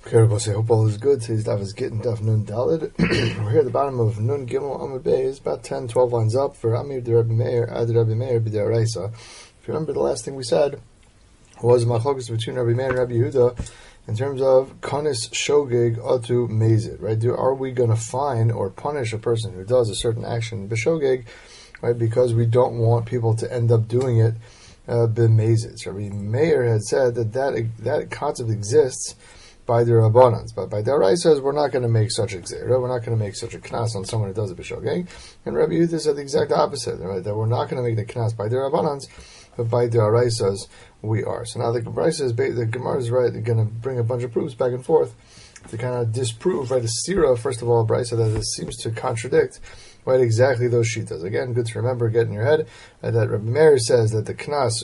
Okay, I hope all is good. Today's daf is getting daf Nun Dalid. We're here at the bottom of Nun Gimel Amud Beis, about 10, 12 lines up for Amir de Rabbi Meir, Ad Rabbi Meir b'Deraisa. If you remember, the last thing we said was machlokas between Rabbi Meir and Rabbi Yehuda in terms of kanis shogeg atu mezid. Right? Are we going to fine or punish a person who does a certain action b'shogeg, right? Because we don't want people to end up doing it b'mezid. So Rabbi Meir had said that concept exists by the Rabbanans, but by the Araisas, we're not going to make such a gzeira, we're not going to make such a knas on someone who does it b'shogeg. And Rabbi Yehuda said the exact opposite, right? That we're not going to make the knas by the Rabbanans, but by the Araisas we are. So now the Gemara is right, they're going to bring a bunch of proofs back and forth to kind of disprove, right, the stira, first of all, a brisa that this seems to contradict, right, exactly those shitas. Again, good to remember, get in your head, that Rabbi Meir says that the knas,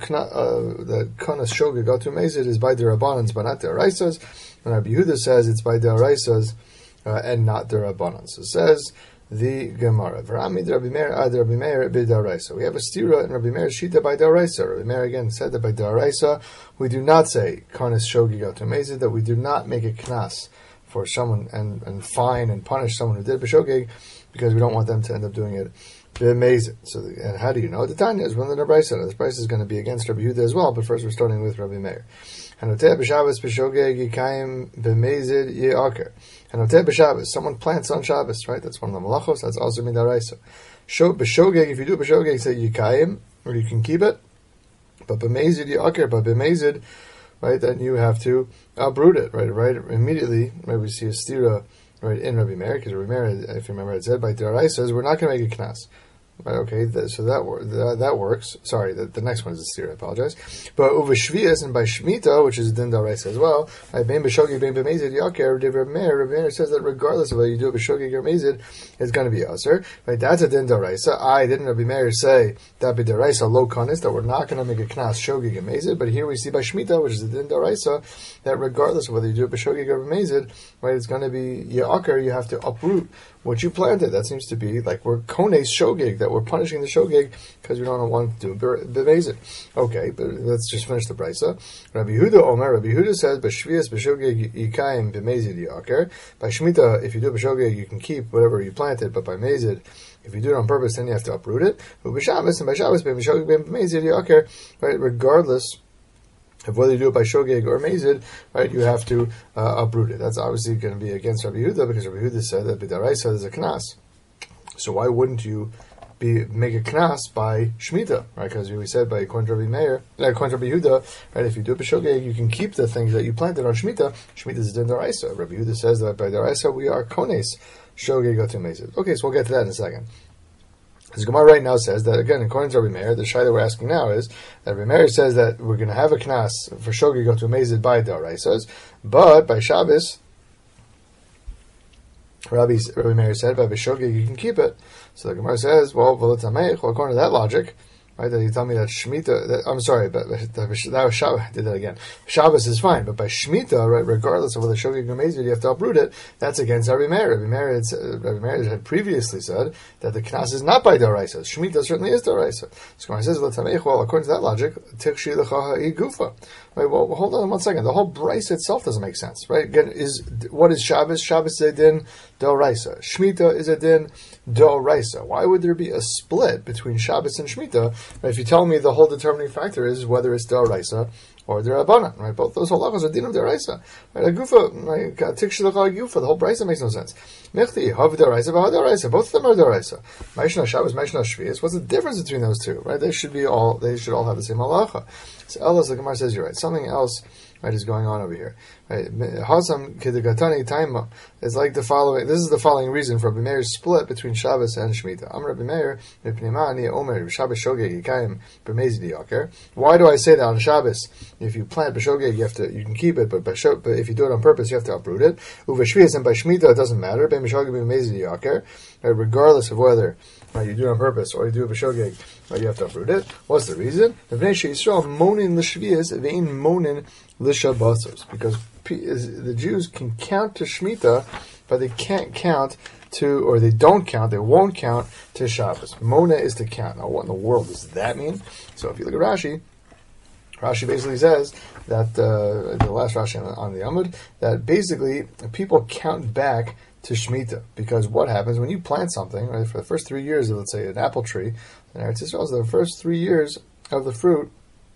the kanas shogeg atu mezid is by the Rabbanans, but not the Araisas, and Rabbi Yehuda says it's by the Araisas and not the Rabbanans. So it says the Gemara, V'ramid Rabbi Meir ad Rabbi Meir b'Daraisa. We have a stira in Rabbi Meir's shita by Daraisa. Rabbi Meir again said that by Daraisa we do not say kanas shogeg atu mezid, that we do not make a knas for someone and fine and punish someone who did b'shogeg, because we don't want them to end up doing it b'mezid. So, and how do you know? The Tanya is one of the brisa. This brisa is going to be against Rabbi Yehuda as well, but first we're starting with Rabbi Meir. Hanoteh b'Shabbos b'shogeg yikayim b'mezid ye'aker. Hanoteh b'Shabbos, someone plants on Shabbos, right? That's one of the malachos. That's also midaraisa. B'shogeg, if you do b'shogeg, say yikayim, or you can keep it. But b'mezid ye'aker, but b'mezid, right? Then you have to uproot it, right? Right immediately, right? We see a stira, right, in Rabbi Meir, because Rabbi Meir, if you remember, it said by Daraisa says we're not going to make a knas. Right, okay, so that works. Sorry, the next one is a stira, I apologize. But uveshvias and by shmita, which is din daraisa as well, right, bein b'shogeg bein b'mezid yaker, Rabbi Meir says that regardless of whether you do it b'shogeg or mezid, it's going to be aser. Right, that's a din daraisa. Didn't Rabbi Meir say that by daraisa low kanis, that we're not going to make a knas shogeg and mezid, but here we see by shmita, which is a din daraisa, that regardless of whether you do it b'shogeg or b'mezid, right, it's going to be yaker. You have to uproot what you planted. That seems to be like we're kones shogeg, that we're punishing the shogeg because we don't want to do b'mezid. Okay, but let's just finish the brisa. Rabbi Yehuda says b'shvias b'shogeg yikayim b'mezid yaker. By shmita, if you do b'shogeg, you can keep whatever you planted, but by mezid, if you do it on purpose, then you have to uproot it. But b'Shabbos and by Shabbos b'shogeg b'mezid yaker, right, regardless of whether you do it by shogeg or mezid, right, you have to uproot it. That's obviously going to be against Rabbi Yehuda, because Rabbi Yehuda said that b'daraisa is a knas. So why wouldn't you make a knas by shmita, right? Because we said by according to Rabbi Meir, according to Rabbi Yehuda, right, if you do it b'shogeg, you can keep the things that you planted on shmita. Shmita is din daraisa. Rabbi Yehuda says that by daraisa we are kones shogeg atu mezid. Okay, so we'll get to that in a second. This Gemara right now says that, again, according to Rabbi Meir, the shayla we're asking now is that Rabbi Meir says that we're going to have a knas for shogeg atu mezid by daraisas, but by Shabbos, Rabbi Meir said by b'shogeg you can keep it. So the Gemara says, well, according to that logic, right, that you tell me that shmita, I'm sorry, but that was Shabbos, I did that again. Shabbos is fine, but by shmita, right, regardless of whether shogeg or mezid, you have to uproot it. That's against Rabbi Meir. Rabbi Meir had previously said that the knas is not by daraisa. Shmita certainly is daraisa. So Gemara says, well, according to that logic, tikshi lechaha igufa. Right, well, hold on 1 second. The whole brisa itself doesn't make sense, right? Again, what is Shabbos? Shabbos is a din d'oraisa. Shmita is a din d'oraisa. Why would there be a split between Shabbos and Shmita? If you tell me the whole determining factor is whether it's d'oraisa or d'Rabbanan, right? Both those halachos are din of d'oraisa. Right? A gufa, right? Tikshilachah gufa. The whole brisa makes no sense. Mechti hav d'oraisa v'ha d'oraisa. Both of them are d'oraisa. Ma'ishna Shabbos, Ma'ishna Shvius. What's the difference between those two? Right? They should all have the same halacha. So Elas, the Gemara says you're right. Something else, right, is going on over here. Right? Hasam kidegatani taima is like the following. This is the following reason for Rabbi Meir's split between Shabbos and Shemitah. Am Rabbi Meir mipnimani omer Shabbos shogeg yikayim b'mezid yaker. Why do I say that on Shabbos? If you plant b'shogeg, you can keep it, but if you do it on purpose, you have to uproot it. Uveshvias and by Shemitah, it doesn't matter. B'shogeg b'mezid yaker, regardless of whether, right, you do it on purpose or you do it b'shogeg, right, you have to uproot it. What's the reason? Because the Jews can count to Shemitah, but they can't count to, or they won't count to Shabbos. Mona is to count. Now, what in the world does that mean? So if you look at Rashi, Rashi basically says that, the last Rashi on the Amud, that basically people count back to Shemitah, because what happens when you plant something, right, for the first 3 years of, let's say, an apple tree, in Eretz Yisrael, so the first 3 years of the fruit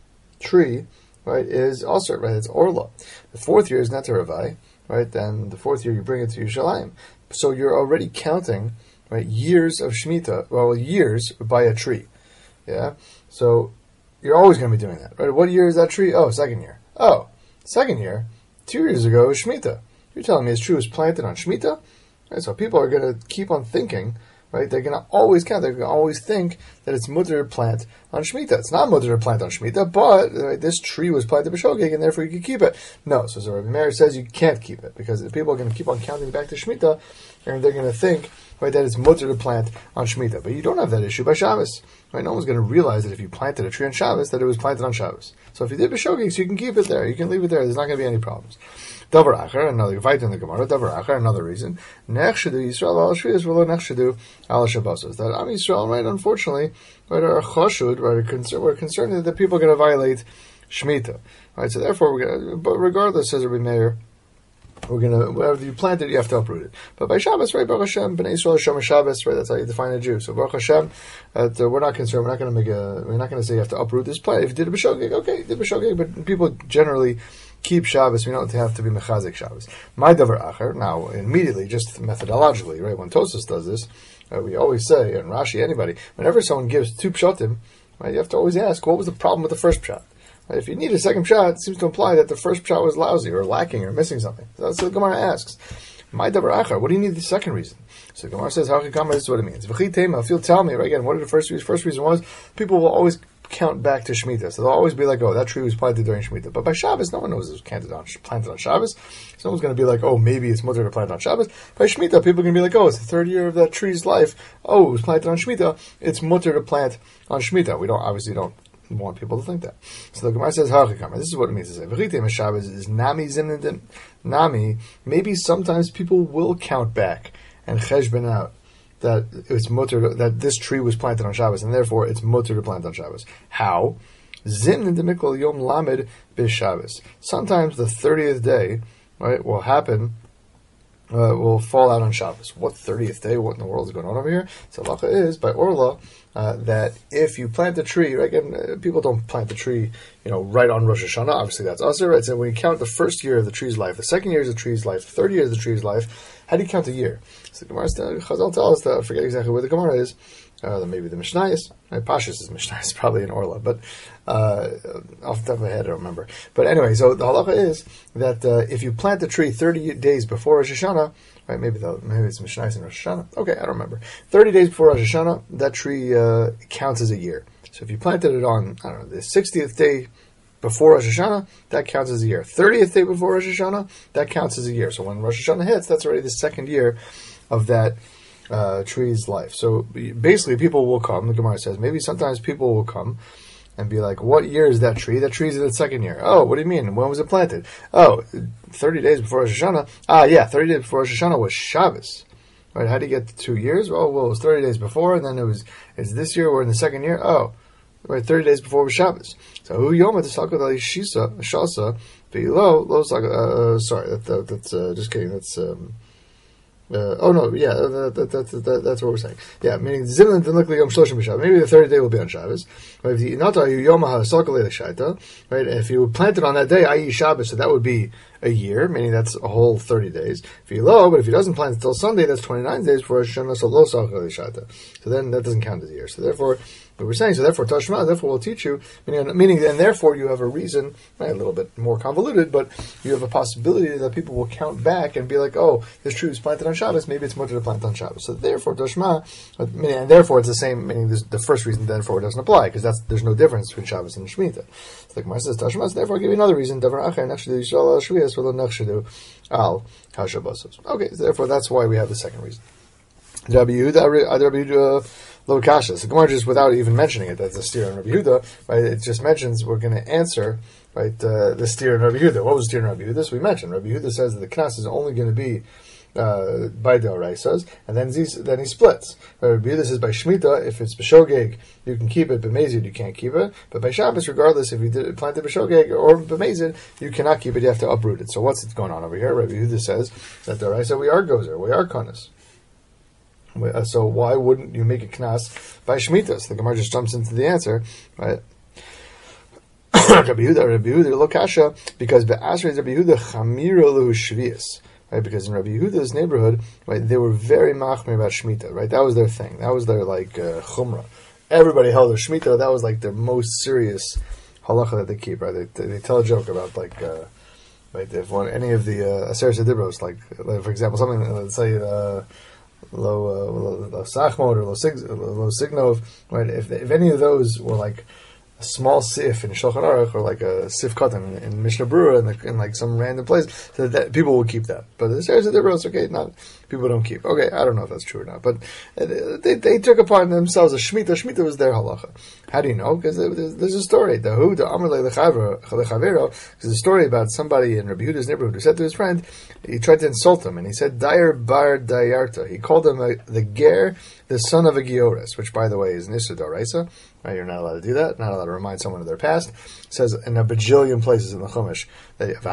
tree, right, is also, right, it's Orla. The 4th year is Neteravai, right, then the 4th year you bring it to Yerushalayim. So you're already counting, right, years of Shemitah, well, years by a tree, yeah? So you're always going to be doing that, right? What year is that tree? Oh, 2nd year. Oh, 2nd year, 2 years ago was Shemitah. You're telling me this tree was planted on Shemitah? Right, so people are going to keep on thinking, right? They're going to always count. They're going to always think that it's mutter to plant on Shemitah. It's not mutter to plant on Shemitah, but this tree was planted b'shogeg, and therefore you can keep it. No, so Rabbi Meir says you can't keep it, because the people are going to keep on counting back to Shemitah, and they're going to think, right, that it's mutter to plant on Shemitah. But you don't have that issue by Shabbos. Right? No one's going to realize that if you planted a tree on Shabbos, that it was planted on Shabbos. So if you did b'shogeg, so you can keep it there. You can leave it there. There's not going to be any problems. Davar Acher, another fight in the Gemara. Davar Acher, another reason. Nechshadu Yisrael al Shvius v'lo nechshadu al Shabbosos. That Am Yisrael, right, unfortunately, right, are chashud, right, we're concerned that people are going to violate Shemitah. Right, so therefore, we're going to, but regardless, says Rabbi Meir, we're going to, whatever you plant it, you have to uproot it. But by Shabbos, right, Baruch Hashem, Bnei Yisrael Shomer Shabbos, right, that's how you define a Jew. So Baruch Hashem, we're not concerned, we're not going to say you have to uproot this plant. If you did a b'shogeg, okay, you did b'shogeg, but people generally keep Shabbos. We don't have to be mechazik Shabbos. My davar acher. Now, immediately, just methodologically, right? When Tosfos does this, we always say, and Rashi, anybody, whenever someone gives 2 pshatim, right, you have to always ask, what was the problem with the first pshat? Right, if you need a second pshat, it seems to imply that the first pshat was lousy or lacking or missing something. So that's what the Gemara asks. My davar acher. What do you need the second reason? So the Gemara says, "Hakikama." This is what it means. V'chitema. If you'll tell me, right, again, what are the first reasons? First reason was people will always count back to Shemitah. So they'll always be like, oh, that tree was planted during Shemitah. But by Shabbos, no one knows it was planted on Shabbos. Someone's going to be like, oh, maybe it's mutter to plant on Shabbos. By Shemitah, people are going to be like, oh, it's the 3rd year of that tree's life. Oh, it was planted on Shemitah. It's mutter to plant on Shemitah. We obviously don't want people to think that. So the Gemara says, this is what it means to say. V'chitema Shabbos is nami zimnidin. Nami, maybe sometimes people will count back and cheshben out that it's mutter, that this tree was planted on Shabbos, and therefore it's mutter to plant on Shabbos. How? Zimn the mikol yom lamed b'Shabbos. Sometimes the 30th day, right, will happen, will fall out on Shabbos. What 30th day? What in the world is going on over here? So halacha is by Orla that if you plant a tree, right, again, people don't plant the tree, right on Rosh Hashanah. Obviously, that's usher. Right? So when you count the 1st year of the tree's life, the 2nd year of the tree's life, the 3rd year of the tree's life, how do you count a year? So the Gemara, Chazal tell us that, I forget exactly where the Gemara is, maybe the Mishnayos, right? Pashas is Mishnayos, probably in Orla, but off the top of my head, I don't remember. But anyway, so the halacha is that if you plant the tree 30 days before Rosh Hashanah, right, maybe it's Mishnayos and Rosh Hashanah, okay, I don't remember. 30 days before Rosh Hashanah, that tree counts as a year. So if you planted it on, I don't know, the 60th day before Rosh Hashanah, that counts as a year. 30th day before Rosh Hashanah, that counts as a year. So when Rosh Hashanah hits, that's already the 2nd year of that tree's life. So basically, people will come, the Gemara says, maybe sometimes people will come and be like, what year is that tree? That tree's in its 2nd year. Oh, what do you mean? When was it planted? Oh, 30 days before Rosh Hashanah. 30 days before Rosh Hashanah was Shabbos. Right, how do you get 2 years? Oh, well, it was 30 days before, and then it's this year, we're in the 2nd year. Oh, right, 30 days before was Shabbos. So who yoma t'sakot al shisa shasa ve'ilo lo sakot. Sorry, that's just kidding. That's that's what we're saying. Yeah, meaning zimlin t'nikli yom shloshim b'Shabbos. Maybe the 30th day will be on Shabbos. Right, if you yoma ha'sakot le'shaita. Right, if you plant it on that day, i.e. Shabbos, so that would be a year, meaning that's a whole 30 days. But if he doesn't plant until Sunday, that's 29 days before Rosh Hashanah, so lo sakot le'shaita. So then that doesn't count as a year. So therefore, what we're saying, so therefore Tashma, therefore we'll teach you, meaning, and therefore you have a reason, right, a little bit more convoluted, but you have a possibility that people will count back and be like, oh, this tree was planted on Shabbos, maybe it's mutter to plant on Shabbos. So therefore Tashma, and therefore it's the same, meaning the first reason, therefore it doesn't apply, because there's no difference between Shabbos and Shemitah. So like Gemara says, Tashma, so therefore I'll give you another reason, Davar Acher, nechshadu Yisrael al Shviyas v'lo nechshadu al HaShabbosos. Okay, so therefore that's why we have the second reason. Rabbi Yehuda, Lo Kasha. So Gemara just without even mentioning it, that's a steer in Rabbi Yehuda, right? It just mentions we're going to answer, right, the steer in Rabbi Yehuda. What was the steer in Rabbi Yehuda? So we mentioned Rabbi Yehuda says that the knas is only going to be by the Oraisas, and then he splits. Rabbi Yehuda says by Shemitah, if it's B'Shogeg, you can keep it, B'Mezid, you can't keep it, but by Shabbos, regardless, if you planted B'Shogeg or B'Mezid, you cannot keep it, you have to uproot it. So what's going on over here? Rabbi Yehuda says that the Oraisa, we are Gozer, we are Konis. So why wouldn't you make a Knas by Shemitah? So the Gemara just jumps into the answer, right? Rabbi Yehuda, lo kasha, because be'asrei Rabbi Yehuda chamira lehu shvius. Right, because in Rabbi Yehuda's neighborhood, right, they were very machmir about Shemitah, right? That was their thing. That was their, chumrah. Everybody held their Shemitah. That was, their most serious halacha that they keep, right? They tell a joke about, right, if any of the Aseret Dibros, for example, something, let's say, lo sachmod or lo signov, right? If any of those were, a small sif in Shulchan Aruch or a sif katan in Mishnah Berurah in some random place, so that people will keep that. But the Aseret Dibros, okay, not people don't keep. Okay, I don't know if that's true or not, but they took upon themselves a Shemitah. Shemitah was their halacha. How do you know? Because there's a story. There's a story about somebody in Rabbi Yehuda's neighborhood who said to his friend, he tried to insult him, and he said, Dair bar dayarta. He called him the ger, the son of a giores, which, by the way, is Nisra D'Oraisa. Right, you're not allowed to do that. Not allowed to remind someone of their past. It says in a bajillion places in the Chumash that if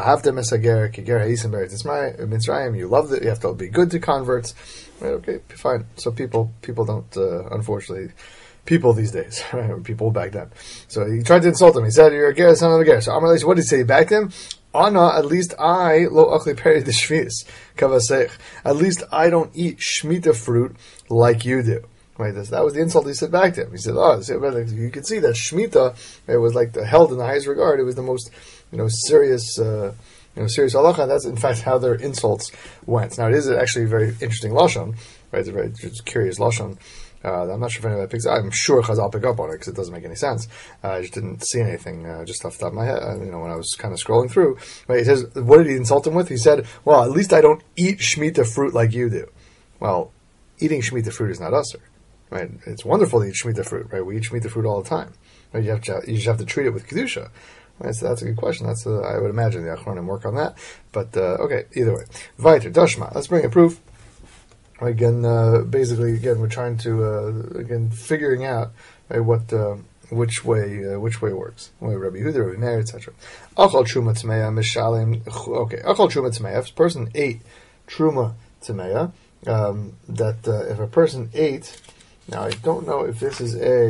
you love it, you have to be good to converts. Right, okay, fine. So people don't, unfortunately, people these days, right? People back then. So he tried to insult him. He said, "You're a ger, son of a ger." So Amar, what did he say? He backed him. Ana, at least I lo achli peri the shvius kavasech. At least I don't eat shmita fruit like you do. Right, that was the insult he said back to him. He said, you can see that Shemitah, it was held in the highest regard. It was the most, serious, serious halacha. And that's in fact how their insults went. Now it is actually a very interesting lashon, right? It's a very curious lashon. I'm not sure if anybody picks. I'm sure Chazal pick up on it because it doesn't make any sense. I just didn't see anything just off the top of my head. When I was kind of scrolling through, right? It says, what did he insult him with? He said, "Well, at least I don't eat Shemitah fruit like you do." Well, eating Shemitah fruit is not usher. Right, it's wonderful to eat Shemitah fruit. Right, we eat Shemitah fruit all the time. Right, you just have to treat it with kedusha. Right, so that's a good question. That's I would imagine the Achronim work on that. But okay, either way, Vayter Dashma. Let's bring a proof. Again, we're trying to figuring out what which way works. Rabbi Yehuda, Rabbi Meir, etc. Achal truma tmeya mishalim. Okay, achal truma tmeya. If a person ate truma tmeya, that if a person ate. Now, I don't know if this is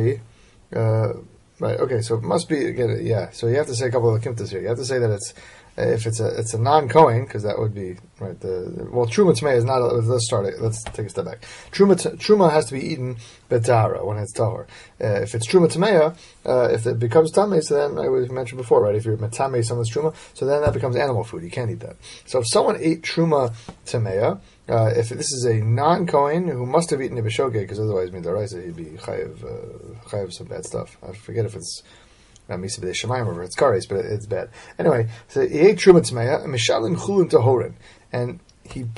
right, okay, so it must be, again, yeah, so you have to say a couple of kimtas here. You have to say that if it's a non-Kohen, because that would be, right, Truma Tmei is not, let's take a step back. Truma has to be eaten betara, when it's tahor. If it's Truma Tmeya, if it becomes Tamei, so then, we mentioned before, right, if you're Metamei someone's Truma, so then that becomes animal food, you can't eat that. So if someone ate Truma Tmeya, if this is a non-Kohen who must have eaten a b'shogeg, because otherwise, Midaraisa, he'd be chayav some bad stuff. I forget if it's Misa b'dei Shemayim or if it's Kares, but it's bad. Anyway, so he ate Truma Tmeya, Mishalim Chulin Tahorin, and the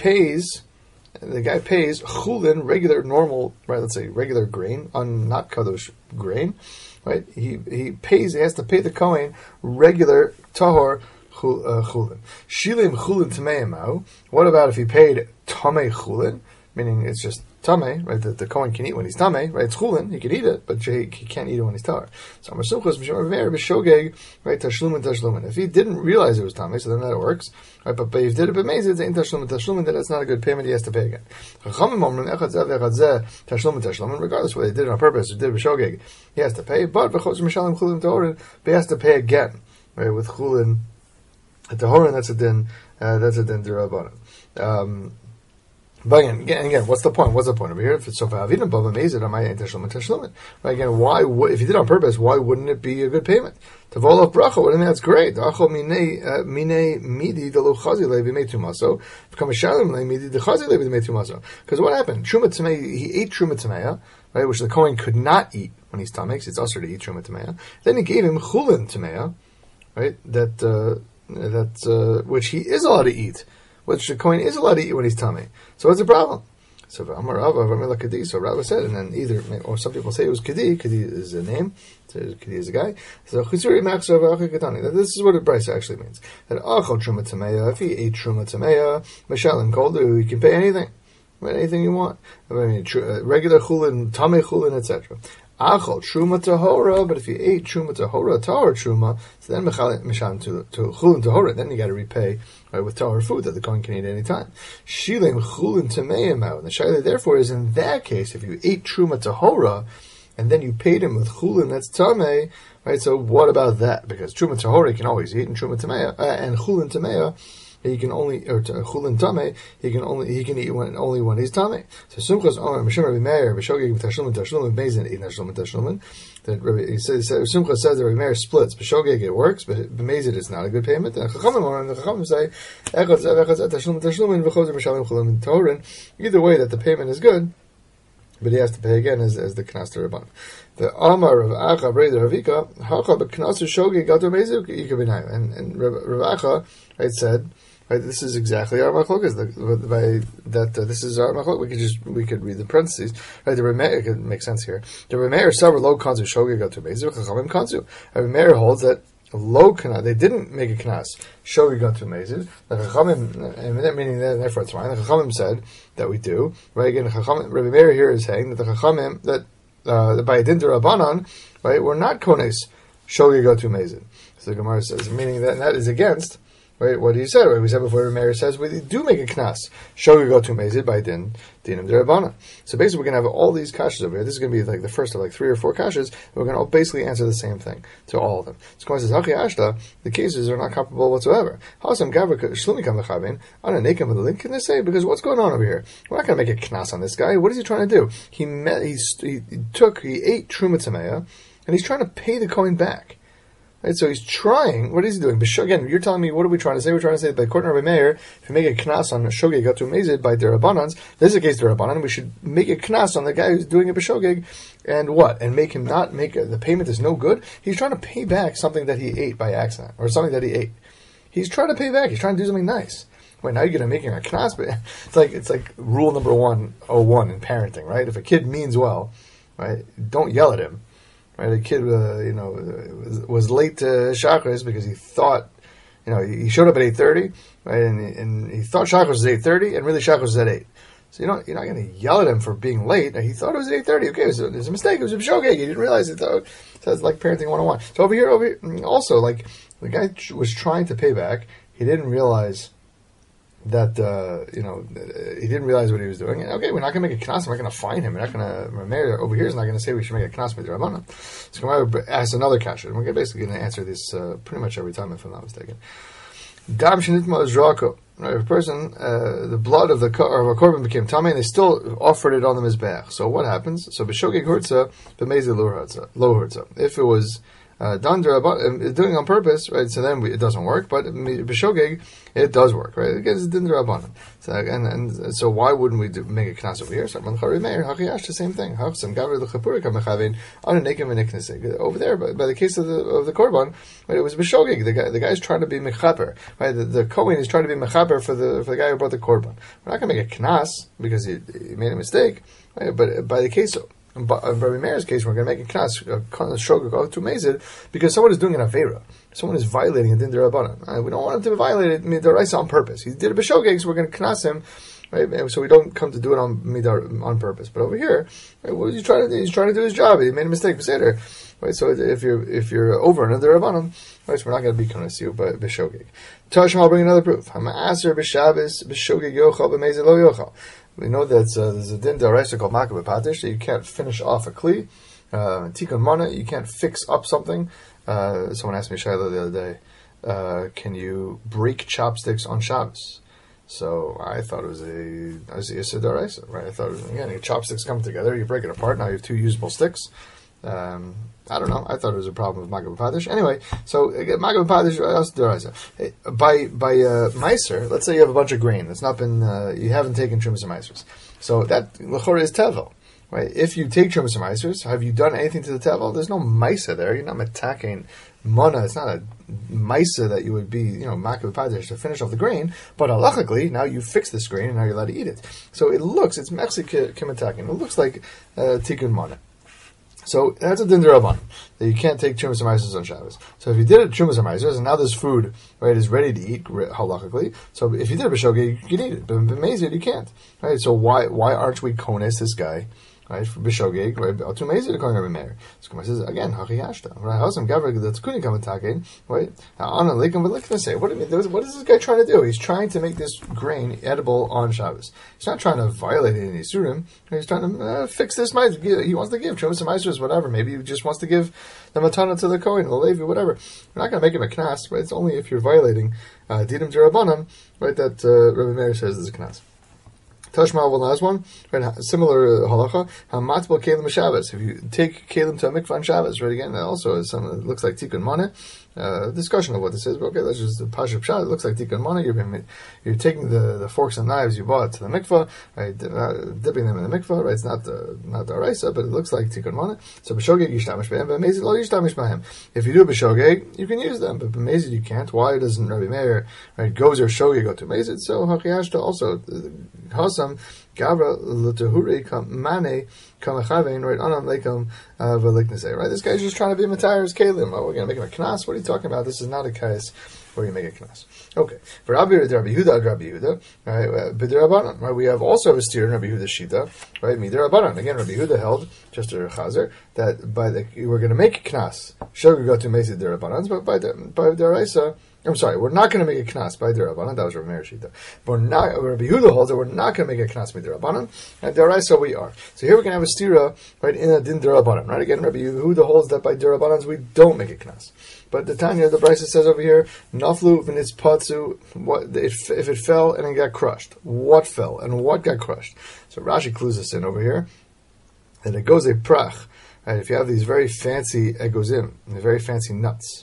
guy pays Chulin, regular, normal, right, let's say regular grain, not Kadosh grain, right? He has to pay the Kohen regular Tahor Chulin. Shilim Chulin Tmeimau. What about if he paid Tamei Chulin? Meaning it's just Tamei, right? The Kohen can eat when he's Tamei, right? It's Chulin, he can eat it, but he can't eat it when he's Tahor. So Amar Sumchus B'Shem B'Shogeg, right? Tashlumin. If he didn't realize it was Tamei, so then that works, right? But if he did it b'mezid, it's in Tashlumin, then that's not a good payment, he has to pay again. Regardless whether he did it on purpose or did it B'Shogeg, he has to pay, but B'Chos Mishalim Chulin Tahorin, he has to pay again, right? With Chulin Tahorin, that's a din d'Rabbanan. But again, what's the point? What's the point over here? If it's so far, again, why, if you did it on purpose, why wouldn't it be a good payment? Tavolov bracha, what do you mean? That's great. Because what happened? Truma Tmeya, he ate Truma Tmeya, right, which the Kohen could not eat when he's tamei, it's usher to eat Truma Tmeya. Then he gave him Chulin Tmeya, right, which he is allowed to eat, which the Kohen is allowed to eat when he's tamei. So what's the problem? So Amar Rava, Ramila Kadi. So Rava said, and then either, or some people say it was Kadi. Kadi is a name. So Kadi is a guy. So Chizuri Machzor V'Achi Katani. This is what a Brisa actually means. That Achol Truma Tameya. If he ate Truma Tameya, Mashalim Koldu, he can pay anything, anything you want. I mean, regular chulin, Tamei chulin, etc. Achol Truma Tahora. But if you ate Truma Tahora, Tahor Truma, so then Mashalim to chulin Tahora. Then you got to repay. Right, with tahor food that the kohen can eat at any time. Shilem chulin tameim out. The shaila therefore is in that case, if you ate truma tahora, and then you paid him with chulin that's tamei, right? So what about that? Because truma tahora you can always eat, and truma tameya and chulin tameya he can only, or chulin tamei he can eat only when he's tamei. So Simchas Omer Mishum Rabbi Meir b'shogeg v'tashlumin b'mezin eat tashlumin tashlumin. That Simcha says that Rabbi Meir splits. B'shogeg it works, but b'mezid it's not a good payment. And the Chachamim say echad zev echad tashlumin tashlumin v'chozer b'shalim chulin tahorin. Either way, that the payment is good, but he has to pay again as the knas to Rabban. The Amar of Acha Breder Ravika Hacha b'knas shogeg gato mezid yikabinayim. And Rav Acha said. Right, this is exactly our machlokas. This is our machlok. We could read the parentheses. Right, the Remeir, it could make sense here. The Remeir several low kanzu shogeg got to mezer chachamim kanzu. The Remeir holds that low knas they didn't make a knas shogeg got to mezer. The chachamim, and that meaning that therefore it's fine. The chachamim said that we do. Right again, Rabbi Meir here is saying that the chachamim that by a din derabanan, right, we're not kones shogeg got to mezer. So the Gemara says, meaning that is against. Right, what he said, right? We said before, the Meir says we do make a knas. Shogeg go to mezid by dinam derabana. So basically, we're going to have all these kashas over here. This is going to be like the first of like 3 or 4 kashas. We're going to basically answer the same thing to all of them. So Gemara says, Hachi Ashta, the cases are not comparable whatsoever. Hasam gavra shlumi kam lechavin ana nekam with the link. Can they say because what's going on over here? We're not going to make a knas on this guy. What is he trying to do? He ate truma tameya, and he's trying to pay the kohen back. Right, so he's trying. What is he doing? Again, you're telling me, what are we trying to say? We're trying to say that by according to Rabbi Meir, if you make a knas on shogeg got to mezid by derabanans, this is a case derabanan. We should make a knas on the guy who's doing it b'shogeg, and what? And make him not make the payment is no good. He's trying to pay back something that he ate by accident, or something that he ate. He's trying to pay back. He's trying to do something nice. Wait, now you're going to make him a knas, but it's like rule number 101 in parenting, right? If a kid means well, right, don't yell at him. Right, a kid, was late to Shachris because he thought, he showed up at 8:30, right, and he thought Shachris was 8:30, and really Shachris was at 8. So you're not going to yell at him for being late. He thought it was at 8:30. Okay, so there's a mistake. It was a b'shogeg. He didn't realize it. So it's like parenting 101. So over here, also, like the guy was trying to pay back. He didn't realize that he didn't realize what he was doing. And, okay, we're not going to make a knas. We're not going to fine him. We're not going to Meir over here is not going to say we should make a knas with Rabbanan. So Gemara asks another kasha, and we're basically going to answer this pretty much every time, if I'm not mistaken. Dam shenitma zrako. Right, if a person, the blood of a korban became tamei, and they still offered it on the mizbeach. So what happens? So b'shogeg hurtza, b'mezid lo hurtza. If it was done doing on purpose, right? So then it doesn't work. But b'shogeg, it does work, right? It gets din derabanan. So and so why wouldn't we make a knas over here? So the same thing. Over there, by the case of the korban, right? It was b'shogeg. The guy's trying to be mechaper, right? The kohen is trying to be mechaper for the guy who brought the korban. We're not going to make a knas because he made a mistake, right? But by the case of Rabbi Meir's case, we're going to make a knas, shogeg go to mezid, because someone is doing an avera. Someone is violating a din derabanan. We don't want him to violate it midaraisa on purpose. He did a b'shogeg, so we're going to knas him, right? So we don't come to do it on purpose. But over here, right, what is he trying to do? He's trying to do his job. He made a mistake, right? So if you're over another derabanan, right, so we're not going to be knas you by b'shogeg. Tashma, I'll bring another proof. Ha'ma'aser b'shabbos b'shogeg yochal b'mezid lo yochal. We know that there's a din d'oraisa called makah b'patish, that you can't finish off a kli. Tikkun mana, you can't fix up something. Someone asked me, Shiloh, the other day, can you break chopsticks on Shabbos? So I thought it was a yisur d'oraisa, right? I thought, again, your chopsticks come together, you break it apart, now you have 2 usable sticks. I don't know. I thought it was a problem with Magab Padish. Anyway, so Magab Padish by Meiser. Let's say you have a bunch of grain that's not been you haven't taken Trumas and Meisers. So that Lechora is Tevel, right? If you take Trumas and Meisers, have you done anything to the Tevel? There's no Meiser there. You're not attacking mana. It's not a maisa that you would be, makav padesh to finish off the grain, but halachically, now you fix this grain and now you're allowed to eat it. So it's mechzik kimatakin. It looks like tikkun mana. So that's a din d'Rabbanan, that you can't take Trumas HaMaasros on Shabbos. So if you did it Trumas HaMaasros, and now this food, right, is ready to eat halachically, so if you did it b'shogeg, you can eat it, but b'mezid you can't, right? So why aren't we kones this guy, right, for b'shogeg, right, to mezid to kohen Rabbi Meir? So Gemara says again, hachi hashta, right? How's some gavra that's kuni kamataken, right? Now on a likum, but look, say, what is this guy trying to do? He's trying to make this grain edible on Shabbos. He's not trying to violate any surim. He's trying to fix this. He wants to give Trumas HaMaasros, whatever. Maybe he just wants to give the matana to the kohen, the levi, whatever. We're not going to make him a knas, right? It's only if you're violating dinim d'Rabbanan, right, that Rabbi Meir says is a knas. Tashma, one last one, right? Similar halacha. Hamatbal kelim Shabbos. If you take kelim to a mikvah on Shabbos, right? Again, that also is something that looks like tikkun mana. Discussion of what this is, but okay, that's just the pashup shot. It looks like tikkun mana. You're taking the forks and knives you bought to the mikvah, right? Dipping them in the mikvah, right? It's not the araisa, but it looks like tikkun mana. So b'shogeg yishtamish b'hem, but b'mezid lo yishtamish b'hem. If you do b'shogeg, you can use them, but b'mezid you can't. Why doesn't Rabbi Meir, right, gozer shogeg go to mezid? So hachiyashta also hasam gavra l'tehuri mane kamachavein, right? Anam lekam v'liknasei, right? This guy's just trying to be matayer's kalim. Oh, we're going to make him a knas. What are you talking about? This is not a case where you make a knas. Okay. For Rabbi Yehuda, right? B'dirabanan, right? We have also a steer in Rabbi Yehuda's shita, right? Midirabanan. Again, Rabbi Yehuda held, just a chazer, that we're going to make a knas. Shogeg go to mezid dirabanans, but by deraisa, I'm sorry, we're not going to make a knas by derabanan. That was Rabbi Meir shita. Rabbi Yehuda holds that we're not going to make a knas by derabanan, and deraisa we are. So here we can have a stira, right, in a din derabanan, right? Again, Rabbi Yehuda holds that by derabanans we don't make a knas. But the Tanya, the Brisa says over here, naflu v'nitz patzu, if it fell and it got crushed. What fell and what got crushed? So Rashi clues us in over here that it goes a prach, right? If you have these very fancy egozim, very fancy nuts.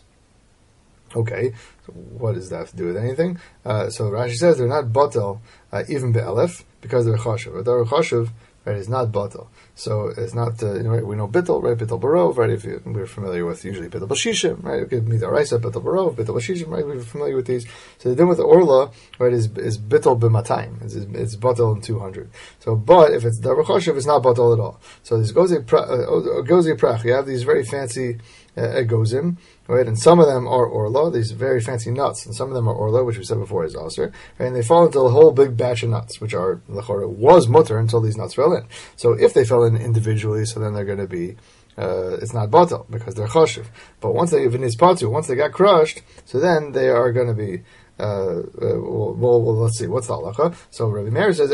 Okay, so what does that have to do with anything? So Rashi says they're not batel, even be'elef, because they're chashuv. But they're chashuv, right, is not batel. So it's not, right, we know bittel, right, bittel barov, right, we're familiar with usually bittel bashishim, right, okay, midaraisa, bittel barov, bittel bashishim, right, we're familiar with these. So the din with the orla, right, is bittel b'matayim, it's batel in 200. So, but if it's davar chashuv, it's not batel at all. So this gozi prach, you have these very fancy egozim, right, and some of them are orla, these very fancy nuts, and some of them are orla, which we said before is aser, right, and they fall into a whole big batch of nuts, which are lechora was mutter until these nuts fell in. So if they fell in individually, so then they're going to be it's not batel because they're chashuv. But once they got crushed, so then they are going to be well, let's see, what's the halacha? So Rabbi Meir says,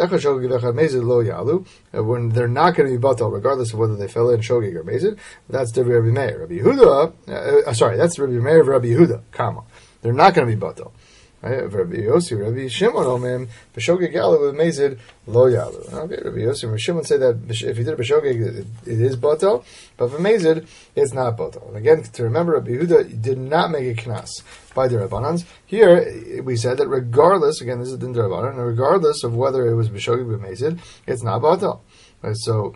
when they're not going to be batel, regardless of whether they fell in shogeg or mezid, that's the Rabbi Meir. Rabbi Yehuda, that's Rabbi Meir of Rabbi Yehuda, comma. They're not going to be batel. Right? Rabbi Yossi, Rabbi Shimon omim, b'shogeg yalu with mezid lo yalu. Okay, Rabbi Yossi and Rabbi Shimon say that if you did a b'shogeg, it is batel, but for mezid, it's not batel. And again, to remember, Rabbi Yehuda did not make a knas by the Rabbanans. Here, we said that regardless, again, this is din Rabbanan, and regardless of whether it was b'shogeg or mezid, it's not batel. Right? So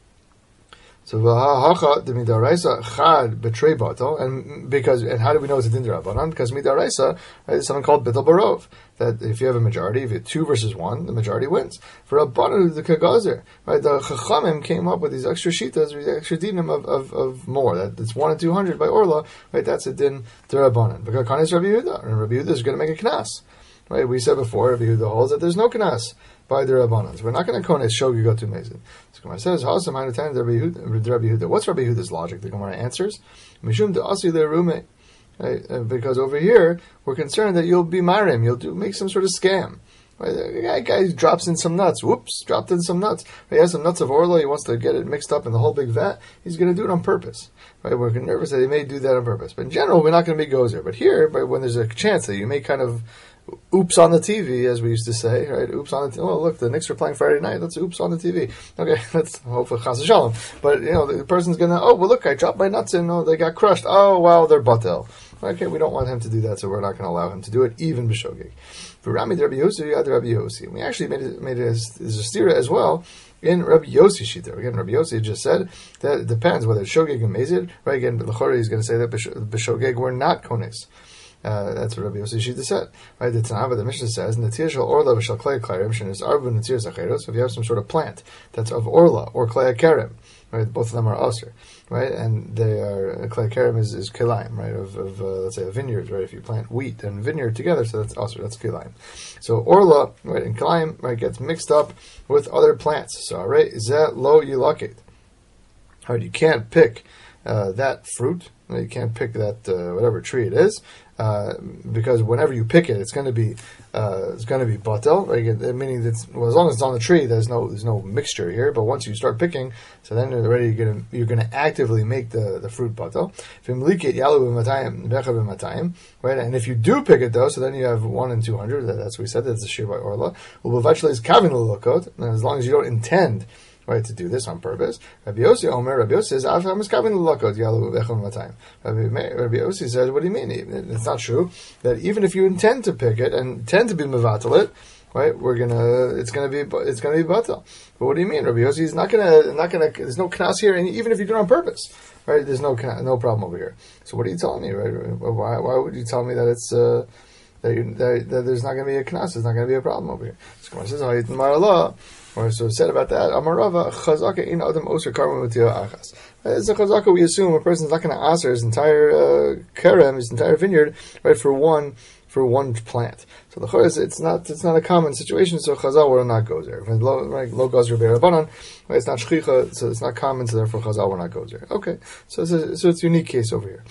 v'hacha the midaraisa chad betray batel, and how do we know it's a din d'Rabbanan? Because midaraisa, right, is something called bittul barov. That if you have a majority, if you have 2 versus 1, the majority wins. For Rabbanan, the kagazer, right, the chachamim came up with these extra shitas, these extra dinim of more. That it's 1 in 200 by orla, right? That's a din d'Rabbanan. Because kanis Rabbi Yehuda, and Rabbi Yehuda is going to make a knas, right? We said before, Rabbi Yehuda holds that there's no knas by the Rabbanans. We're not going to kones shogeg go to mezid. So Gemara says, "Hasam ha'natan Rabbi Yehuda." What's Rabbi Yehuda's logic? The Gemara answers, "Mishum de'asi le'rume." Because over here we're concerned that you'll be marim, make some sort of scam. Right? The guy drops in some nuts. Whoops, dropped in some nuts. He has some nuts of orla. He wants to get it mixed up in the whole big vat. He's going to do it on purpose. Right? We're nervous that he may do that on purpose. But in general, we're not going to be gozer. But here, when there's a chance that you may kind of oops on the TV, as we used to say, right? Oops on the TV. Oh, look, the Knicks are playing Friday night. Let's oops on the TV. Okay, let's hope for chas v'shalom. But, the person's going to, oh, well, look, I dropped my nuts in. Oh, they got crushed. Oh, wow, they're batel. Okay, we don't want him to do that, so we're not going to allow him to do it, even b'shogeg. For Rami Rabbi Yossi, Rabbi Yossi. We actually made it as a stira as well in Rabbi Yossi shita. Again, Rabbi Yossi just said that it depends whether it's shogeg and mezid. Right? Again, l'chorei is going to say that b'shogeg were not kones. That's what Rabbi Yossi shita said. Right? The Tanava, the Mishnah says, "Natir shel orla v'shel klei klarim shenis arbu natir zacheros." So if you have some sort of plant that's of orla or klei karim, right? Both of them are aser, right? And they are klei karim is kilaim, right? Of let's say a vineyard, right? If you plant wheat and vineyard together, so that's aser, that's kilaim. So orla, right, and kilaim, right, gets mixed up with other plants. So right, zeh lo yilakit. Right, you can't pick that fruit. You can't pick that whatever tree it is, because whenever you pick it, it's going to be batel, right? Meaning that as long as it's on the tree, there's no mixture here. But once you start picking, so then you're going to actively make the fruit batel. Right? And if you do pick it though, so then you have 1 in 200. That's what we said. That's the shir by orla. And as long as you don't intend, right, to do this on purpose. Rabbi Yossi says, Rabbi Yossi says, what do you mean? It's not true that even if you intend to pick it and intend to be mevatel it, right, it's gonna be batel. But what do you mean? Rabbi Yossi is not gonna. There's no knas here, and even if you do it on purpose, right, there's no problem over here. So what are you telling me, right? Why would you tell me that it's that there's not going to be a knas, there's not going to be a problem over here? So Gemara says, so it said about that, Amarava, chazaka in adam oser karma matira achas. As a chazaka, we assume a person's not going to aser his entire kerem, his entire vineyard, right, for one plant. So the chorus, it's not a common situation, so chazal will not go there. Lo gozer be'rabanan, it's not shchicha, so it's not common, so therefore chazal will not go there. Okay, so it's a unique case over here.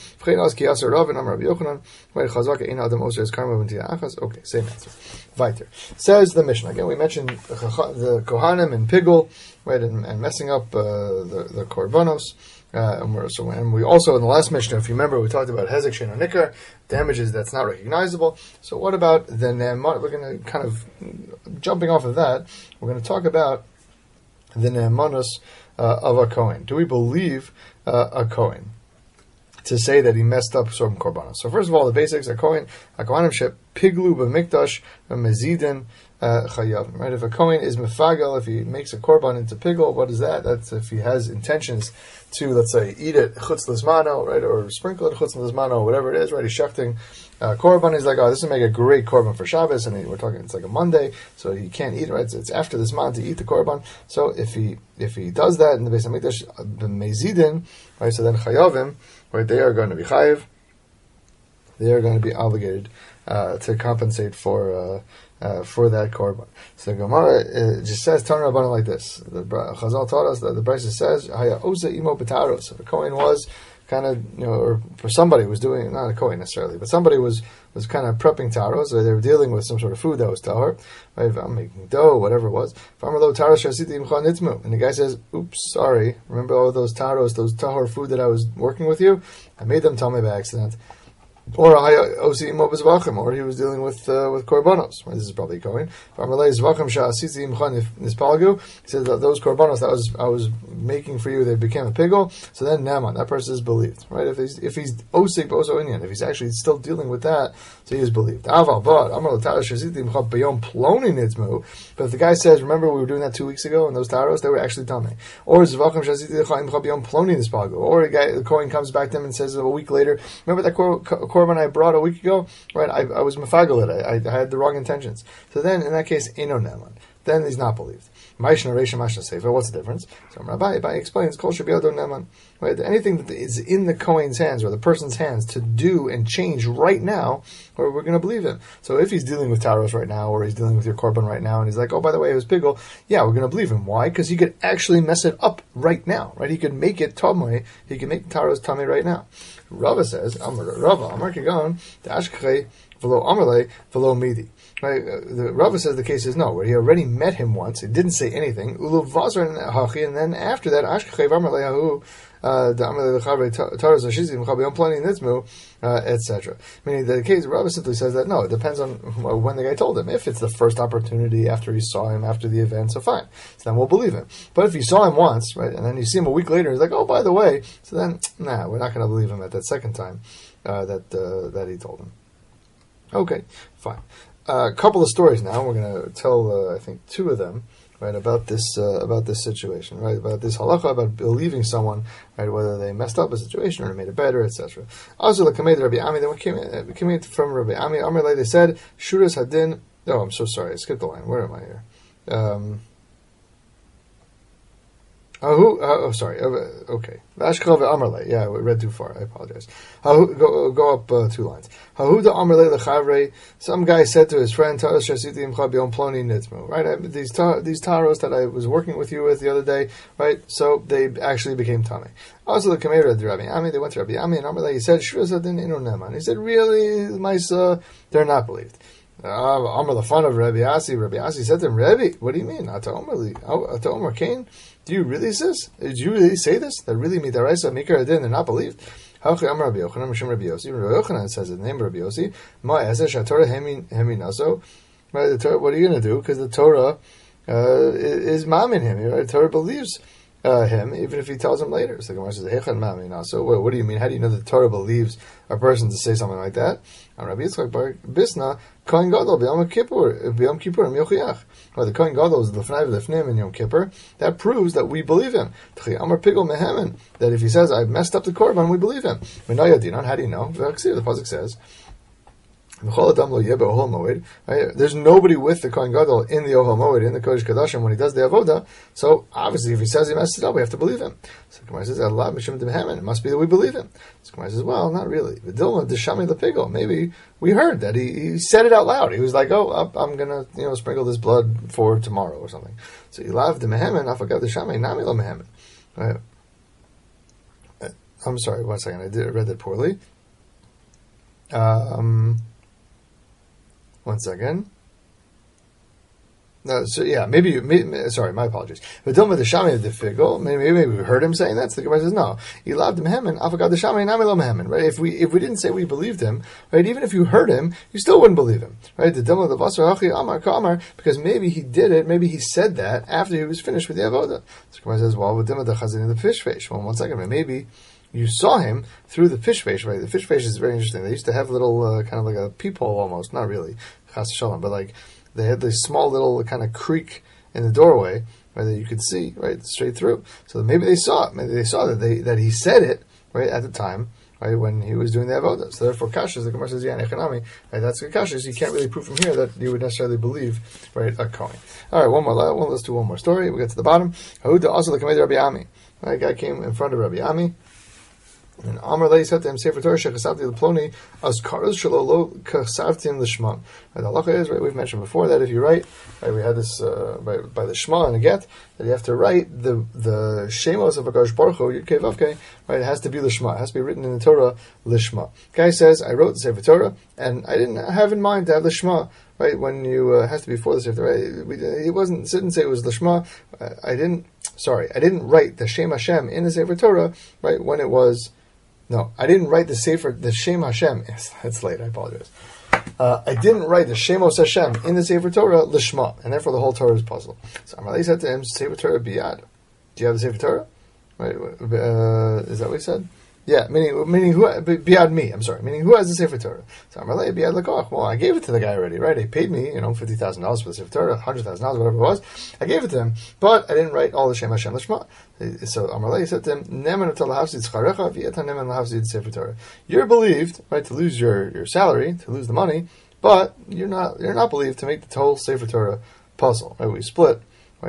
Okay, same answer. Weiter. Says the Mishnah. Again, we mentioned the Kohanim and Pigul, right, and messing up the Korbanos. And we also, in the last Mishnah, if you remember, we talked about Hezek Shein Nikar, damages that's not recognizable. So what about the Ne'eman? We're going to kind of, jumping off of that, we're going to talk about the Ne'emanos of a Kohen. Do we believe a Kohen to say that he messed up some korbanos? So first of all, the basics are Kohanim shep piglu b'mikdash mezidin chayav. Right? If a Kohen is mefagel, if he makes a korban into pigul, what is that? That's if he has intentions to, let's say, eat it chutz lizmano, right, or sprinkle it chutz lizmano, whatever it is, right? He's shechting korban. He's like, oh, this will make a great korban for Shabbos, and we're talking, it's like a Monday, so he can't eat it, right? It's after this month to eat the korban. So if he does that in the Beis Hamikdash mezidin, right? So then chayavim, right? They are going to be chayiv. They are going to be obligated to compensate for that korban. So Gemara just says, Tana Rabbanan like this. The Chazal taught us that the Brisa says, Haya oza imo betaros. So the Kohen was kind of, or for somebody was doing, not a Kohen necessarily, but somebody was kind of prepping taros. So they were dealing with some sort of food that was tahor. Right? If I'm making dough, whatever it was. And the guy says, oops, sorry. Remember all those taros, those tahor food that I was working with you? I made them tummy by accident. Or he was dealing with korbanos. Right? This is probably going. He said that those korbanos that I was making for you, they became a pigul. So then Naaman, that person is believed, right? If he's osik b'oso inyan, if he's actually still dealing with that, so he is believed. But if the guy says, remember we were doing that 2 weeks ago, and those taros, they were actually tummy. Or the Kohen comes back to him and says a week later, remember that korban I brought a week ago, right? I was mefagel it. I had the wrong intentions. So then, in that case, eno neman. Then he's not believed. What's the difference? So Rabbi explains, Kol shebiado neman. Right? Anything that is in the Kohen's hands or the person's hands to do and change right now, or we're going to believe him. So if he's dealing with taros right now, or he's dealing with your korban right now, and he's like, oh, by the way, it was pigul, yeah, we're going to believe him. Why? Because he could actually mess it up right now, right? He could make it tamei. He could make taros tamei right now. Rava says, Amar Kigon, the Ashkei v'lo amalei v'lo midi. Right? The Rava says the case is no, where he already met him once, he didn't say anything. Ulu vazar hachi, and then after that, ashkachei v'amalei hahu. Etc. Meaning the case, Rabbi simply says that no, it depends on when the guy told him. If it's the first opportunity after he saw him after the event, so fine. So then we'll believe him. But if you saw him once, right, and then you see him a week later, he's like, oh, by the way, so then, nah, we're not going to believe him at that second time that he told him. Okay, fine. A couple of stories now. We're going to tell, I think, two of them. Right, about this situation, right, about this halacha, about believing someone, right, whether they messed up a situation or made it better, etc. Also, the Kamei Rabbi Ami, then we came in from Rabbi Ami, Amar, they said, Shuras Hadin, oh, I'm so sorry, I skipped the line, where am I here? Sorry. Okay. Ashkav Amarle. Yeah, we read too far. I apologize. Go up 2 lines. Hahuda Amarle lechavre. Some guy said to his friend, "Taros shasiti imcha biom ploni nitzmu." Right. These taros that I was working with you with the other day. Right. So they actually became tame. Also, the Kamei read Rabbi Ami. They went to Rabbi Ami and Amarle. He said, "Shurazadin inu neman." He said, "Really, Maisa, they're not believed." Amar the fun of Rabbi Asi. Rabbi Asi said to him, "Rabbi, what do you mean? Ata Omer Cain? Do you really say this? Did you really say this? That really midaraisa mikra adin, they're not believed." Hachi Amar Rabbi Yochanan Mishum Rabbi Yossi. Rabbi Yochanan says the name Rabbi Yossi. Ma esesh haTorah heminaso. Right, the Torah. What are you going to do? Because the Torah is mamin him. Right? The Torah believes him, even if he tells him later. So the Gemara says, "Hechan mamin." So what do you mean? How do you know the Torah believes a person to say something like that? Rabbi Yitzchak bar Bisna, Kohen Gadol b'Yom Kippur Yochiach. Well, the Kohen Gadol is the Lefnai v'Lefnim in Yom Kippur. That proves that we believe him. Amar Pigol Mehemen, that if he says I messed up the korban, we believe him. How do you know? The pasuk says, right? There's nobody with the Kohen Gadol in the Ohel Moed, in the Kodesh Kadashim, when he does the Avodah. So obviously, if he says he messed it up, we have to believe him. So Gemara says, "Allah Mishum Demhemen." It must be that we believe him. So Gemara says, "Well, not really. V'dilma Deshami Lepigol." Maybe we heard that he said it out loud. He was like, "Oh, I'm gonna sprinkle this blood for tomorrow or something." So Ilav Demhemen Afagav Deshami Nami Lo Mehemen. Right? I'm sorry. 1 second. I read that poorly. 1 second. No, so yeah, maybe sorry, my apologies. But don't the shami the figo. Maybe we heard him saying that. So the Gemara says no. He loved him hemen. Afagad the shami namilom hemen. Right? If we didn't say we believed him, right? Even if you heard him, you still wouldn't believe him, right? The demo the vasar hachi amar kamar, because maybe he did it. Maybe he said that after he was finished with the avodah. So the Gemara says, well, with demo the chazin in the fish fish. Well, 1 second, maybe you saw him through the fish face, right? The fish face is very interesting. They used to have little, kind of like a peephole almost, not really, chas shalom, but like they had this small little kind of creek in the doorway, right, that you could see, right, straight through. So maybe they saw it. Maybe they saw that he said it, right, at the time, right, when he was doing the avodah. So therefore, kashas, the Gemara says, yeah, nechanami, right, that's the kashas. You can't really prove from here that you would necessarily believe, right, a kohen. All right, let's do one more story. We get to the bottom. Hahuda also the Kamei Rabbi Ami. Right, a guy came in front of Rabbi Ami. And Amar Lei said to him, Sefer Torah shechasavti l'ploni as karos shelo lo kasavtim l'shma. The halacha is, right, we've mentioned before that if you write, right, we had this by the Shema and a get, that you have to write the shemos of HaKadosh Baruch Hu, Yud Kei Vav Kei, right, it has to be l'shma, it has to be written in the Torah l'shma. Guy says, I wrote the Sefer Torah, and I didn't have in mind to have l'shma, right, when you, has to be before the Sefer Torah, didn't say it was l'shma, I didn't write the Shem Hashem in the Sefer Torah, right, when it was. No, I didn't write the Shem Hashem. Yes, it's late, I apologize. I didn't write the Shemos Hashem in the Sefer Torah, Lishma, and therefore the whole Torah is puzzled. So Amalei said to him, Sefer Torah biyad. Do you have the Sefer Torah? Right, is that what he said? Yeah, meaning who, biyad me, I'm sorry, meaning who has the Sefer Torah? So Amalei biyad lakach. Well, I gave it to the guy already, right? He paid me, $50,000 for the Sefer Torah, $100,000, whatever it was. I gave it to him, but I didn't write all the Shem Hashem Lishma. So Amalei said to him, Neman tzcharecha v'yeta neman lahavzid Sefer Torah. You're believed, right, to lose your salary, to lose the money, but you're not believed to make the whole Sefer Torah puzzle. Right? We split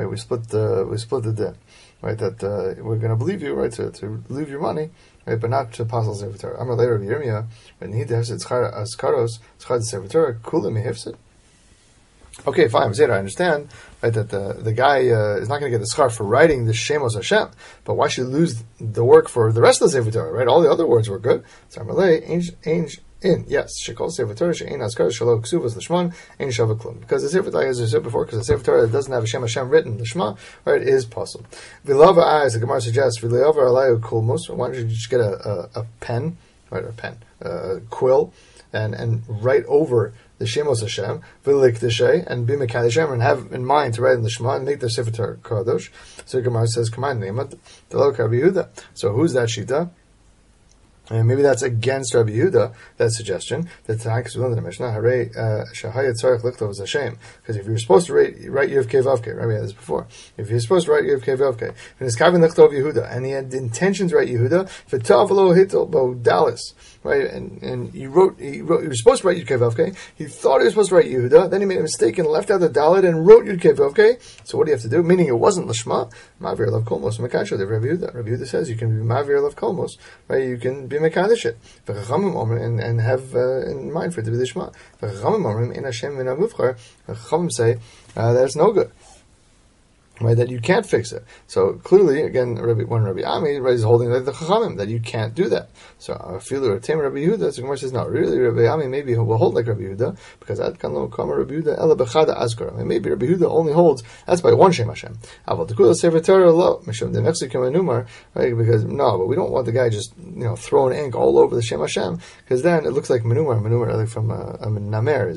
the din, right? That we're going to believe you, right, to leave your money, right, but not to puzzle Sefer Torah. Amalei Rabbi Yirmiyah, when he has askaros tzchad Sefer Torah kulim mehifsid. Okay, fine, I understand, right, that the guy is not going to get the schar for writing the Shemos Hashem, but why should he lose the work for the rest of the Sefer Torah, right? All the other words were good. So Amalei, in. Yes, Shekol Sefer Torah she'ein askar shelo ksuvas l'shman ein shava klum. Because the Sefer, like as I said before, because the Sefer Torah that doesn't have Hashem written l'shma, right, is possible. V'lava as the Gemara suggests, v'le'avar alayu kulmus. Why don't you just get a pen, right, a quill, and write over the Shemos Hashem, v'likdeshay, and be mekadeshem, and have in mind to write in the Shema and make the Sefer Torah kadosh. So the Gemara says, "Come on, name it the Lo Rabbi Yehuda." So who's that shita? And maybe that's against Rabbi Yehuda, that suggestion, that Tanakh is within the Mishnah, Hare Shahayat Tzarech Lichtov is a shame. Because if you're supposed to write Yev Kei Vavke, right, we had this before. If you're supposed to write Yev Kei Vavke, and it's Kavin Lichtov Yehuda, and he had the intention to write Yehuda, V'tavalo Hitel Bo Dalis, right, and he was supposed to write Yud Kei Vavke, he thought he was supposed to write Yehuda, then he made a mistake and left out the Dalit and wrote Yud Kei Vavke. So what do you have to do? Meaning it wasn't Lashma, Mavir Lav Kolmos, Mekasha, the Rabbi Yehuda. Rabbi Yehuda says you can be Mavir Lav Kolmos, right, you can be Mekadosh it, and have in mind for it to be the Shema. In Hashem and Amuvchar, Chachamim say that's no good, right? That you can't fix it. So clearly, again, when Rabbi Ami is holding like the Chachamim that you can't do that. So I feel or Tam Rabbi Yehuda. So Gemara says no. Really, Rabbi Ami maybe will hold like Rabbi Yehuda because Ad Kan Lo Kama Rabbi Yehuda Ela Bechada Azkara. And maybe Rabbi Yehuda only holds that's by one Shem Hashem. Aval Tekula Sefer Torah Lo Mishum De Mexican Numar, right? Because no, but we don't want the guy just throwing ink all over the Shem Hashem because then it looks like Menumar. Menumar, like from Namer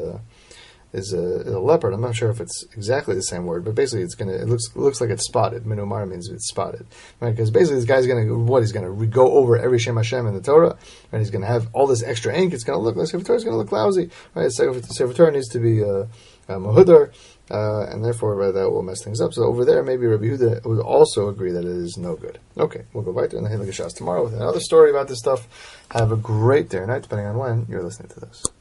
is a leopard. I'm not sure if it's exactly the same word, but basically it looks like it's spotted. Menumar means it's spotted, right? Because basically this guy's he's gonna go over every Shem Hashem in the Torah, and he's gonna have all this extra ink. It's gonna look like Sefer Torah is gonna look lousy, right? Sefer Torah needs to be mahudar, and therefore that will mess things up. So over there, maybe Rabbi Yehuda would also agree that it is no good. Okay, we'll go right there in the Hilchos Shas tomorrow with another story about this stuff. Have a great day or night, depending on when you're listening to this.